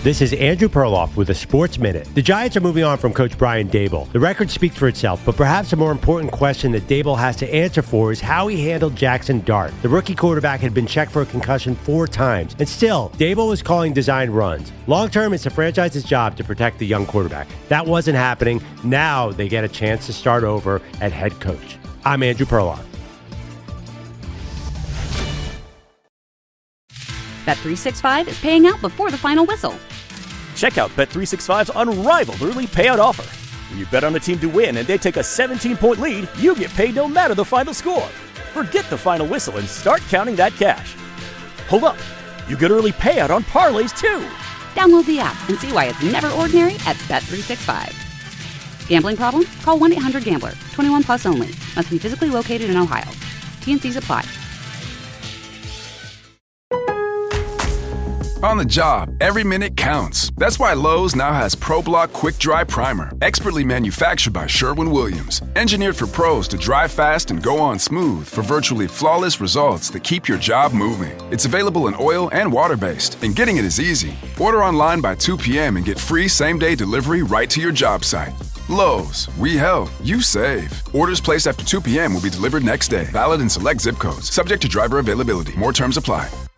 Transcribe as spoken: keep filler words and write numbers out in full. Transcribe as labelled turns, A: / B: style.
A: This is Andrew Perloff with a Sports Minute. The Giants are moving on from Coach Brian Daboll. The record speaks for itself, but perhaps a more important question that Daboll has to answer for is how he handled Jackson Dart. The rookie quarterback had been checked for a concussion four times, and still, Daboll was calling design runs. Long-term, it's the franchise's job to protect the young quarterback. That wasn't happening. Now they get a chance to start over at head coach. I'm Andrew Perloff.
B: Bet three sixty-five is paying out before the final whistle.
C: Check out Bet three sixty-five's unrivaled early payout offer. When you bet on a team to win and they take a seventeen-point lead, you get paid no matter the final score. Forget the final whistle and start counting that cash. Hold up. You get early payout on parlays, too.
B: Download the app and see why it's never ordinary at Bet three sixty-five. Gambling problem? Call one eight hundred gambler. twenty-one plus only. Must be physically located in Ohio. T and C's apply.
D: On the job, every minute counts. That's why Lowe's now has ProBlock Quick Dry Primer, expertly manufactured by Sherwin-Williams. Engineered for pros to dry fast and go on smooth for virtually flawless results that keep your job moving. It's available in oil and water-based, and getting it is easy. Order online by two p.m. and get free same-day delivery right to your job site. Lowe's, we help, you save. Orders placed after two p.m. will be delivered next day. Valid in select zip codes. Subject to driver availability. More terms apply.